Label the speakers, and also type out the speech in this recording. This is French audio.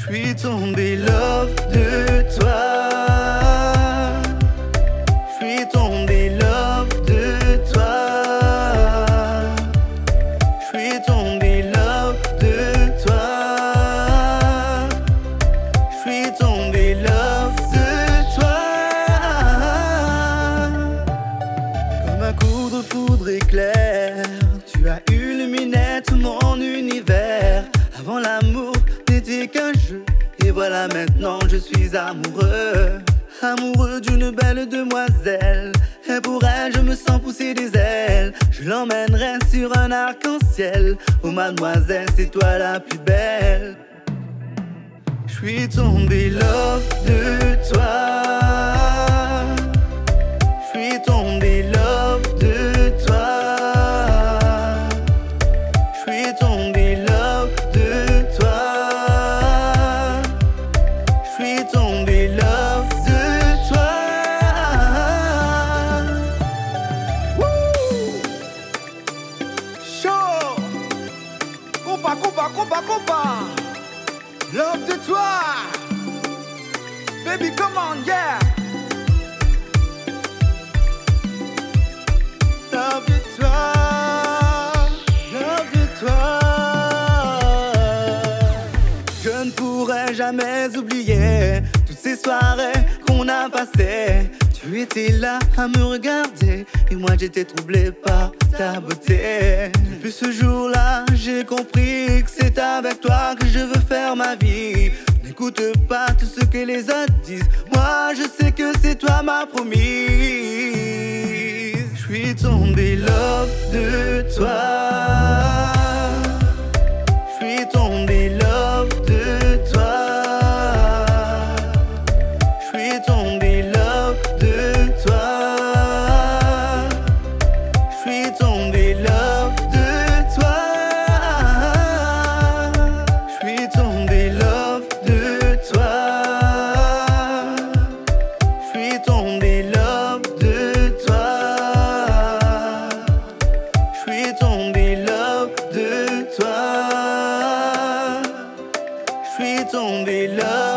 Speaker 1: suis tombé love de toi. Je suis tombé love de toi. Je suis tombé love de toi. Je suis tombé love de toi. Comme un coup de foudre éclair, tu as illuminé tout mon univers. Avant l'amour n'était qu'un jeu, et voilà maintenant je suis amoureux. Amoureux d'une belle demoiselle, et pour elle je me sens pousser des ailes. Je l'emmènerai sur un arc-en-ciel. Oh mademoiselle, c'est toi la plus belle. Je suis tombé love de toi. Je suis tombé love de toi. Je suis tombé love de toi. Je suis tombé love de toi. Woo! Chaud! Compa, compa, compa, compa! Love de toi! Baby, come on, yeah! Love de toi! Love de toi! Je ne pourrai jamais oublier toutes ces soirées qu'on a passées. Tu étais là à me regarder et moi j'étais troublé par ta beauté. Depuis ce jour-là, j'ai compris que c'est avec toi que je veux faire ma vie. N'écoute pas tout ce que les autres disent. Moi je sais que c'est toi ma promise. Je suis tombé love de toi. Je suis tombé love de toi. Je suis tombé love de toi. Je suis tombé love de toi. Je suis tombé love de toi. Je suis tombé love de toi. Je suis tombé love de toi. Je suis tombé love.